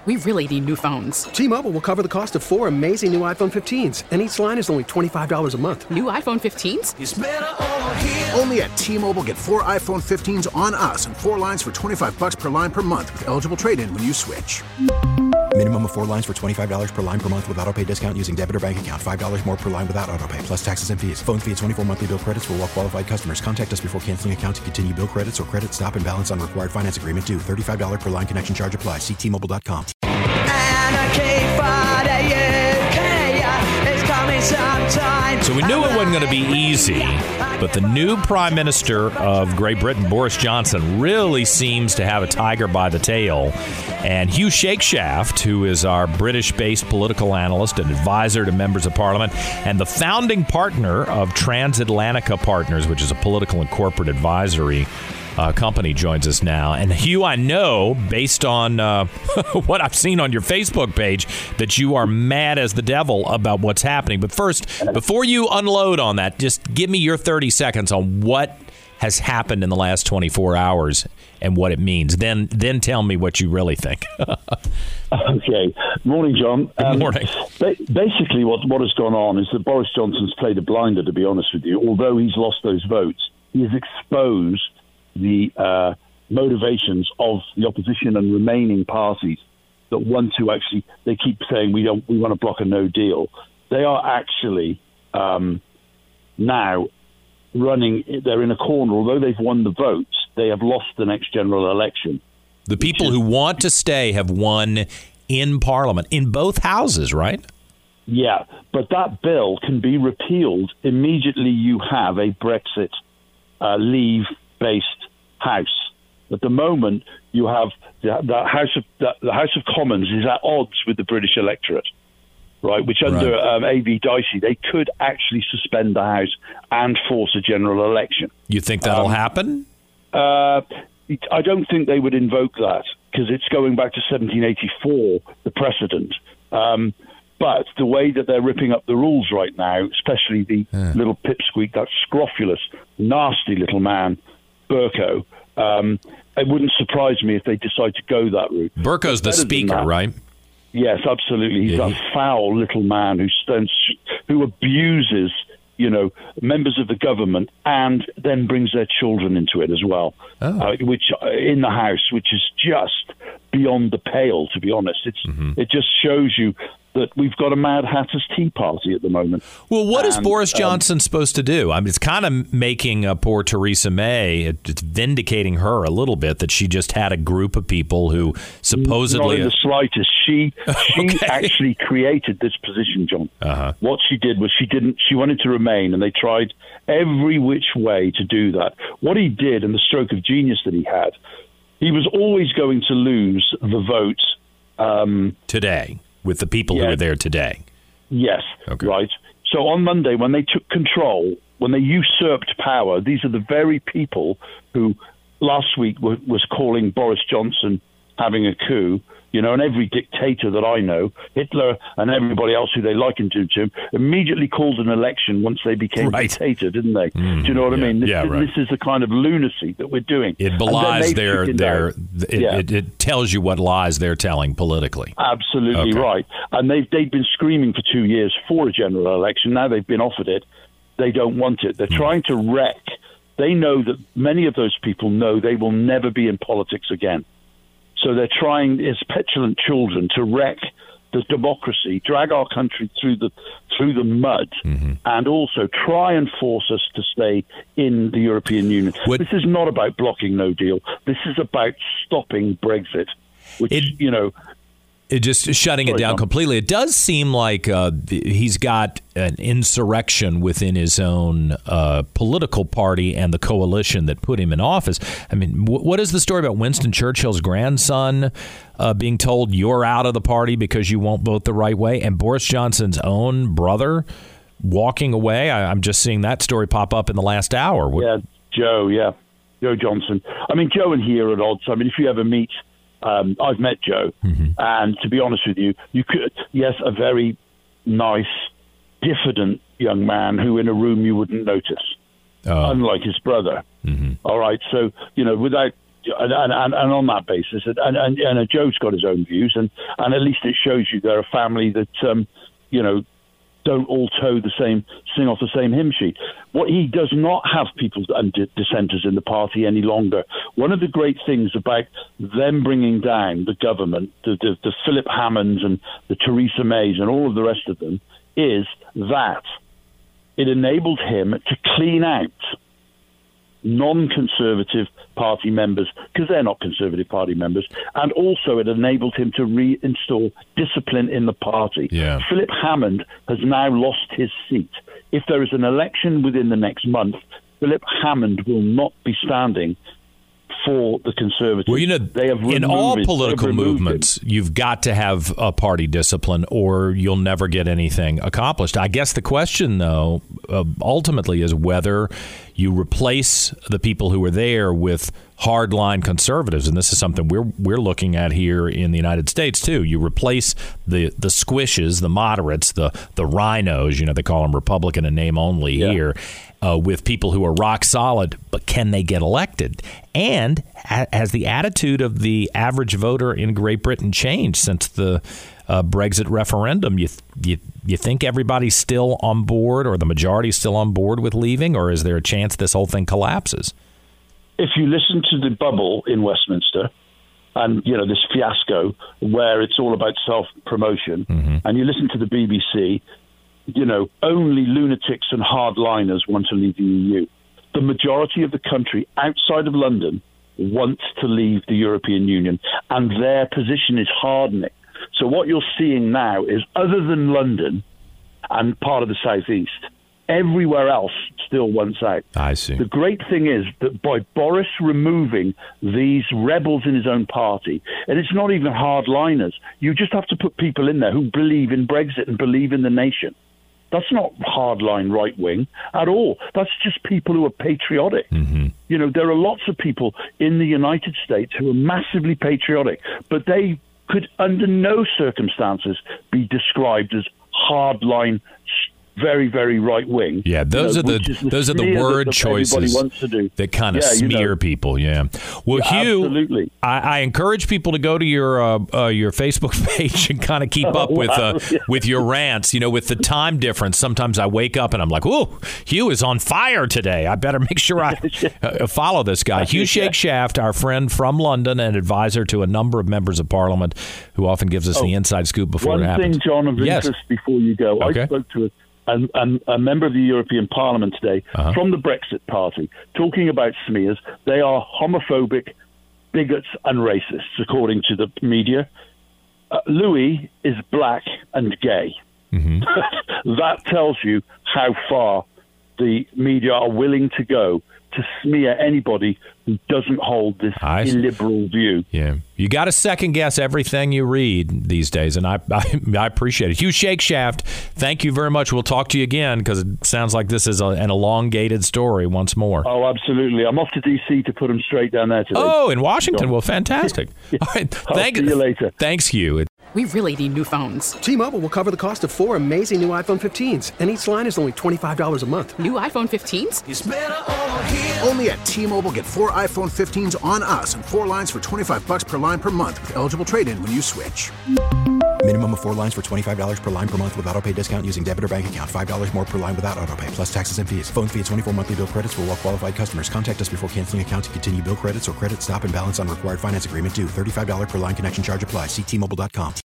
We really need new phones. T-Mobile will cover the cost of 4 amazing new iPhone 15s, and each line is only $25 a month. New iPhone 15s? It's better over here. Only at T-Mobile, get 4 iPhone 15s on us and 4 lines for $25 per line per month with eligible trade-in when you switch. Minimum of 4 lines for $25 per line per month with autopay discount using debit or bank account. $5 more per line without autopay, plus taxes and fees. Phone fee at 24 monthly bill credits for well-qualified customers. Contact us before canceling account to continue bill credits or credit stop and balance on required finance agreement due. $35 per line connection charge applies. See T-Mobile.com. So we knew it wasn't going to be easy, but the new Prime Minister of Great Britain, Boris Johnson, really seems to have a tiger by the tail. And Hugh Shakeshaft, who is our British-based political analyst and advisor to members of Parliament, and the founding partner of Transatlantica Partners, which is a political and corporate advisory company, joins us now. And Hugh, I know, based on what I've seen on your Facebook page, that you are mad as the devil about what's happening. But first, before you unload on that, just give me your 30 seconds on what has happened in the last 24 hours and what it means. Then tell me what you really think. Okay. Morning, John. Good morning. Basically, what has gone on is that Boris Johnson's played a blinder, to be honest with you. Although he's lost those votes, he has exposed the motivations of the opposition and remaining parties that want to actually, they keep saying we want to block a no deal. They are actually now running, they're in a corner. Although they've won the votes, they have lost the next general election. The people who want to stay have won in Parliament, in both houses, right? Yeah, but that bill can be repealed immediately. You have a Brexit leave-based House. At the moment, you have the House of Commons is at odds with the British electorate, right? Which under A.B. Dicey, they could actually suspend the House and force a general election. You think that'll happen? I don't think they would invoke that because it's going back to 1784, the precedent. But the way that they're ripping up the rules right now, especially the little pipsqueak, that scrofulous, nasty little man, Bercow, it wouldn't surprise me if they decide to go that route. Bercow's the speaker, right? Yes, absolutely. He's that foul little man who abuses, members of the government and then brings their children into it as well, which in the House, which is just beyond the pale, to be honest. It just shows you that we've got a Mad Hatter's Tea Party at the moment. Well, what is Boris Johnson supposed to do? I mean, it's kind of making poor Theresa May, it's vindicating her a little bit that she just had a group of people who supposedly... Not in the slightest. She actually created this position, John. What she did was she wanted to remain, and they tried every which way to do that. What he did, and the stroke of genius that he had, he was always going to lose the vote... today. With the people who are there today. Yes, right. So on Monday, when they took control, when they usurped power, these are the very people who last week was calling Boris Johnson having a coup, and every dictator that I know, Hitler and everybody else who they likened to him, immediately called an election once they became dictator, didn't they? Do you know what I mean? This is the kind of lunacy that we're doing. It belies it tells you what lies they're telling politically. Absolutely right. And they've been screaming for 2 years for a general election. Now they've been offered it. They don't want it. They're trying to wreck. They know that many of those people know they will never be in politics again. So they're trying, as petulant children, to wreck the democracy, drag our country through the mud, and also try and force us to stay in the European Union. This is not about blocking no deal. This is about stopping Brexit, which, It just shutting it down completely. It does seem like he's got an insurrection within his own political party and the coalition that put him in office. I mean, what is the story about Winston Churchill's grandson being told you're out of the party because you won't vote the right way, and Boris Johnson's own brother walking away? I'm just seeing that story pop up in the last hour. Joe Johnson. I mean, Joe and he are at odds. I mean, if you ever meet... I've met Joe, and to be honest with you, a very nice, diffident young man who in a room you wouldn't notice, unlike his brother. All right, so, without on that basis, and Joe's got his own views, and at least it shows you they're a family that don't all sing off the same hymn sheet. What he does not have people and dissenters in the party any longer. One of the great things about them bringing down the government, the Philip Hammonds and the Theresa Mays and all of the rest of them, is that it enabled him to clean out non-Conservative Party members, because they're not Conservative Party members, and also it enabled him to reinstall discipline in the party. Yeah. Philip Hammond has now lost his seat. If there is an election within the next month, Philip Hammond will not be standing for the Conservatives. Well, they have in all political movements, you've got to have a party discipline or you'll never get anything accomplished. I guess the question, though, ultimately is whether you replace the people who are there with hardline conservatives, and this is something we're looking at here in the United States too. You replace the squishes, the moderates, the rhinos, they call them Republican in name only here, with people who are rock solid, but can they get elected? And has the attitude of the average voter in Great Britain changed since the Brexit referendum? You think everybody's still on board, or the majority's still on board with leaving, or is there a chance this whole thing collapses? If you listen to the bubble in Westminster and, this fiasco where it's all about self-promotion, and you listen to the BBC, only lunatics and hardliners want to leave the EU. The majority of the country outside of London wants to leave the European Union, and their position is hardening. So what you're seeing now is, other than London and part of the southeast, everywhere else still wants out. I see. The great thing is that by Boris removing these rebels in his own party, and it's not even hardliners, you just have to put people in there who believe in Brexit and believe in the nation. That's not hardline right-wing at all. That's just people who are patriotic. There are lots of people in the United States who are massively patriotic, but they could under no circumstances be described as hardline, very, very right wing. Yeah, those are the word choices that kind of smear people. Yeah. Well, Hugh, absolutely. I encourage people to go to your Facebook page and kind of keep up with your rants. With the time difference, sometimes I wake up and I'm like, "Ooh, Hugh is on fire today. I better make sure I follow this guy." Hugh Shakeshaft, our friend from London and advisor to a number of members of Parliament, who often gives us the inside scoop before it happens. One thing, John, of interest before you go. Okay. I spoke to a member of the European Parliament today from the Brexit Party, talking about smears. They are homophobic, bigots and racists, according to the media. Louis is black and gay. That tells you how far the media are willing to go to smear anybody who doesn't hold this illiberal view. Yeah, you got to second guess everything you read these days, and I appreciate it. Hugh Shakeshaft, thank you very much. We'll talk to you again, because it sounds like this is an elongated story once more. Oh, absolutely. I'm off to D.C. to put them straight down there today. Oh, in Washington. Well, fantastic. All right, I'll see you later. Thanks, Hugh. We really need new phones. T-Mobile will cover the cost of 4 amazing new iPhone 15s, and each line is only $25 a month. New iPhone 15s? It's better over here. Only at T-Mobile, get 4 iPhone 15s on us and 4 lines for $25 per line per month with eligible trade-in when you switch. Minimum of 4 lines for $25 per line per month with autopay discount using debit or bank account. $5 more per line without autopay, plus taxes and fees. Phone fee at 24 monthly bill credits for well-qualified customers. Contact us before canceling account to continue bill credits or credit stop and balance on required finance agreement due. $35 per line connection charge applies. See T-Mobile.com.